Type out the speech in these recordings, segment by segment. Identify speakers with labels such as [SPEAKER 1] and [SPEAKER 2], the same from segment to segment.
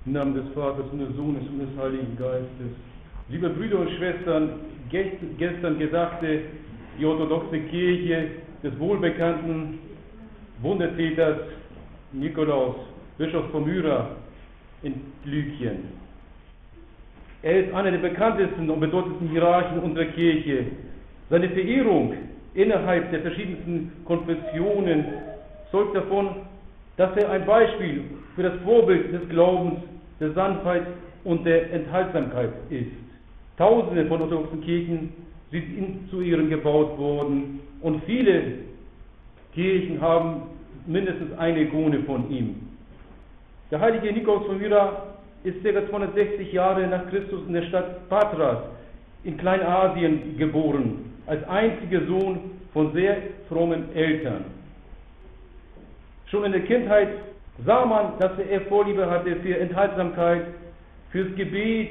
[SPEAKER 1] Im Namen des Vaters und des Sohnes und des Heiligen Geistes. Liebe Brüder und Schwestern, gestern gedachte die orthodoxe Kirche des wohlbekannten Wundertäters Nikolaus, Bischof von Myra in Lykien. Er ist einer der bekanntesten und bedeutendsten Hierarchen unserer Kirche. Seine Verehrung innerhalb der verschiedensten Konfessionen zeugt davon, dass er ein Beispiel für das Vorbild des Glaubens, der Sanftheit und der Enthaltsamkeit ist. Tausende von orthodoxen Kirchen sind zu Ehren gebaut worden und viele Kirchen haben mindestens eine Ikone von ihm. Der heilige Nikolaus von Myra ist ca. 260 Jahre nach Christus in der Stadt Patras in Kleinasien geboren, als einziger Sohn von sehr frommen Eltern. Schon in der Kindheit sah man, dass er Vorliebe hatte für Enthaltsamkeit, fürs Gebet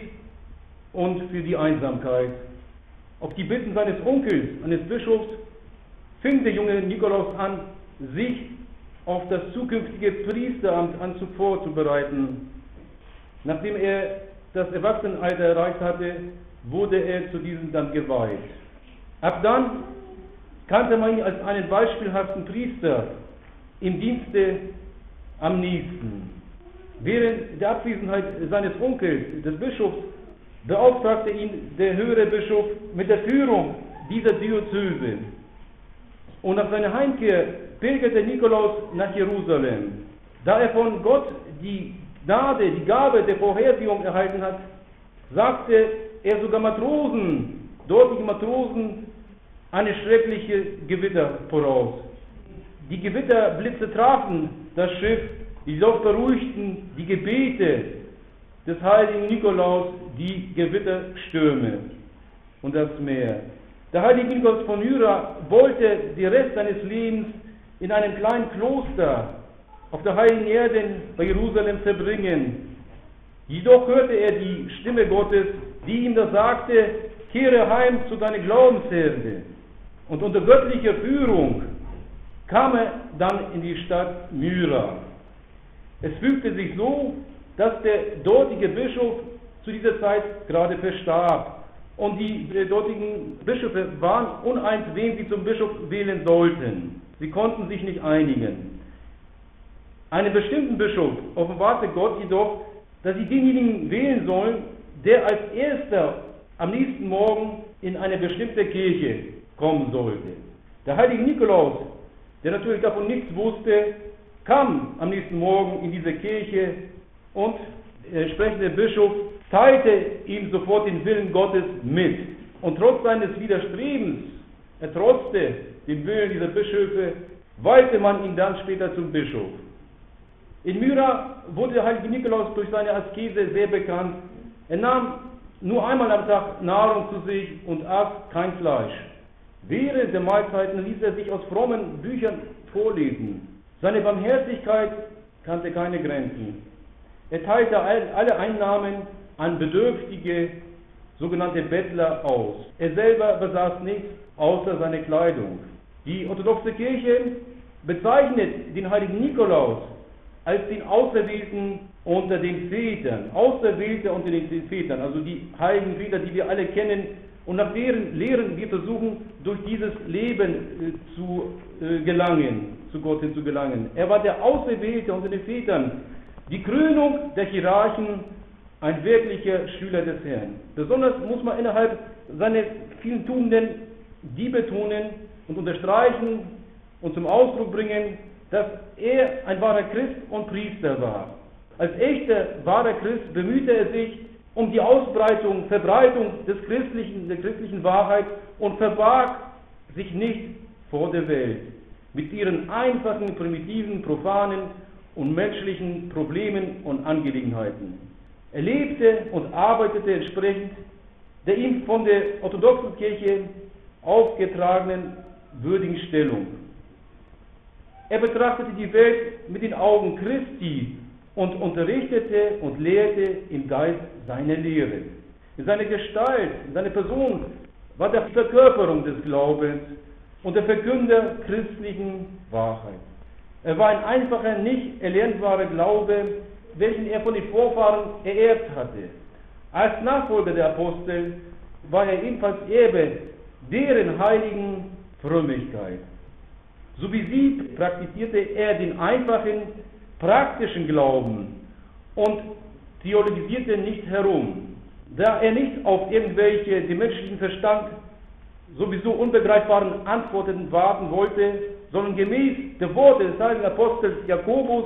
[SPEAKER 1] und für die Einsamkeit. Auf die Bitten seines Onkels, eines Bischofs, fing der junge Nikolaus an, sich auf das zukünftige Priesteramt vorzubereiten. Nachdem er das Erwachsenenalter erreicht hatte, wurde er zu diesem dann geweiht. Ab dann kannte man ihn als einen beispielhaften Priester im Dienste am nächsten. Während der Abwesenheit seines Onkels, des Bischofs, beauftragte ihn der höhere Bischof mit der Führung dieser Diözese. Und nach seiner Heimkehr pilgerte Nikolaus nach Jerusalem. Da er von Gott die Gnade, die Gabe der Vorhersehung erhalten hat, sagte er sogar Matrosen, dortigen Matrosen, eine schreckliche Gewitter voraus. Die Gewitterblitze trafen das Schiff, jedoch beruhigten die Gebete des heiligen Nikolaus die Gewitterstürme und das Meer. Der heilige Nikolaus von Myra wollte den Rest seines Lebens in einem kleinen Kloster auf der heiligen Erde bei Jerusalem verbringen. Jedoch hörte er die Stimme Gottes, die ihm da sagte: Kehre heim zu deiner Glaubensherde. Und unter göttlicher Führung kam er dann in die Stadt Myra. Es fügte sich so, dass der dortige Bischof zu dieser Zeit gerade verstarb. Und die dortigen Bischöfe waren uneins, wen sie zum Bischof wählen sollten. Sie konnten sich nicht einigen. Einem bestimmten Bischof offenbarte Gott jedoch, dass sie denjenigen wählen sollen, der als erster am nächsten Morgen in eine bestimmte Kirche kommen sollte. Der heilige Nikolaus, der natürlich davon nichts wusste, kam am nächsten Morgen in diese Kirche und der entsprechende Bischof teilte ihm sofort den Willen Gottes mit. Und trotz seines Widerstrebens, er trotzte dem Willen dieser Bischöfe, weihte man ihn dann später zum Bischof. In Myra wurde der heilige Nikolaus durch seine Askese sehr bekannt. Er nahm nur einmal am Tag Nahrung zu sich und aß kein Fleisch. Während der Mahlzeiten ließ er sich aus frommen Büchern vorlesen. Seine Barmherzigkeit kannte keine Grenzen. Er teilte alle Einnahmen an Bedürftige, sogenannte Bettler, aus. Er selber besaß nichts außer seine Kleidung. Die orthodoxe Kirche bezeichnet den heiligen Nikolaus als den Auserwählten unter den Vätern. Auserwählte unter den Vätern, also die heiligen Väter, die wir alle kennen und nach deren Lehren wir versuchen, durch dieses Leben zu gelangen, zu Gott hin zu gelangen. Er war der Auserwählte unter den Vätern, die Krönung der Hierarchen, ein wirklicher Schüler des Herrn. Besonders muss man innerhalb seiner vielen Tugenden die betonen und unterstreichen und zum Ausdruck bringen, dass er ein wahrer Christ und Priester war. Als echter wahrer Christ bemühte er sich um die Ausbreitung, Verbreitung der christlichen Wahrheit und verbarg sich nicht vor der Welt mit ihren einfachen, primitiven, profanen und menschlichen Problemen und Angelegenheiten. Er lebte und arbeitete entsprechend der ihm von der orthodoxen Kirche aufgetragenen würdigen Stellung. Er betrachtete die Welt mit den Augen Christi und unterrichtete und lehrte im Geist seine Lehre. In seiner Gestalt, in seiner Person war der Verkörperung des Glaubens und der Verkünder christlichen Wahrheit. Er war ein einfacher, nicht erlernbarer Glaube, welchen er von den Vorfahren ererbt hatte. Als Nachfolger der Apostel war er ebenfalls Erbe deren heiligen Frömmigkeit. So wie sie praktizierte er den einfachen, praktischen Glauben und theologisierte nicht herum, da er nicht auf irgendwelche dem menschlichen Verstand sowieso unbegreifbaren Antworten warten wollte, sondern gemäß der Worte des heiligen Apostels Jakobus,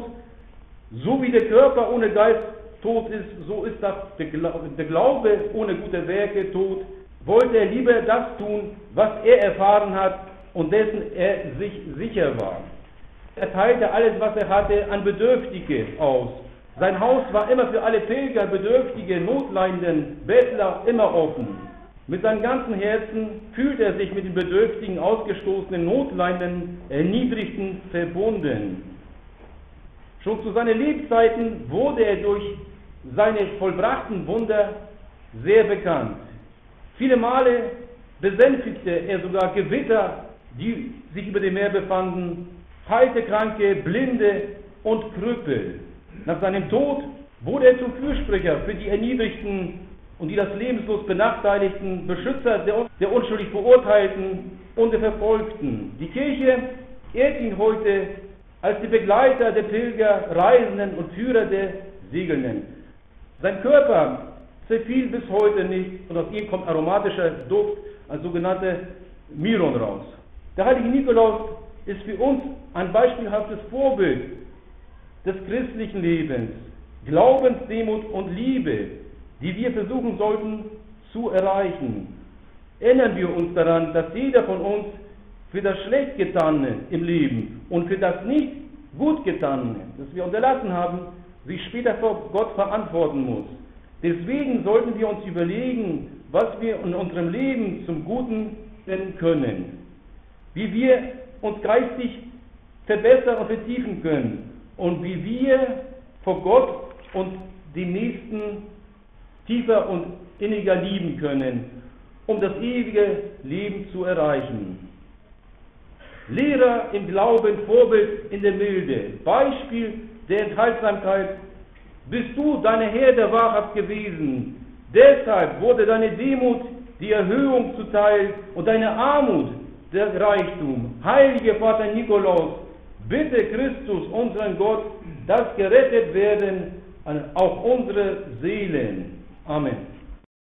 [SPEAKER 1] so wie der Körper ohne Geist tot ist, so ist auch der Glaube ohne gute Werke tot, wollte er lieber das tun, was er erfahren hat und dessen er sich sicher war. Er teilte alles, was er hatte, an Bedürftige aus. Sein Haus war immer für alle Pilger, Bedürftige, Notleidenden, Bettler immer offen. Mit seinem ganzen Herzen fühlt er sich mit den Bedürftigen, Ausgestoßenen, Notleidenden, Erniedrigten verbunden. Schon zu seinen Lebzeiten wurde er durch seine vollbrachten Wunder sehr bekannt. Viele Male besänftigte er sogar Gewitter, die sich über dem Meer befanden, heilte Kranke, Blinde und Krüppel. Nach seinem Tod wurde er zum Fürsprecher für die Erniedrigten und die das lebenslos Benachteiligten, Beschützer der unschuldig Verurteilten und der Verfolgten. Die Kirche ehrt ihn heute als die Begleiter der Pilger, Reisenden und Führer der Segelnden. Sein Körper zerfiel bis heute nicht und aus ihm kommt aromatischer Duft, ein sogenannter Miron raus. Der heilige Nikolaus ist für uns ein beispielhaftes Vorbild des christlichen Lebens, Glaubens, Demut und Liebe, die wir versuchen sollten zu erreichen. Erinnern wir uns daran, dass jeder von uns für das Schlechtgetane im Leben und für das nicht Gutgetane, das wir unterlassen haben, sich später vor Gott verantworten muss. Deswegen sollten wir uns überlegen, was wir in unserem Leben zum Guten nennen können, wie wir uns geistig verbessern und vertiefen können und wie wir vor Gott und den Nächsten tiefer und inniger lieben können, um das ewige Leben zu erreichen. Lehrer im Glauben, Vorbild in der Milde, Beispiel der Enthaltsamkeit, bist du deine Herde wahrhaft gewesen. Deshalb wurde deine Demut die Erhöhung zuteil und deine Armut der Reichtum. Heiliger Vater Nikolaus, bitte Christus, unseren Gott, dass gerettet werden auch unsere Seelen. Amen.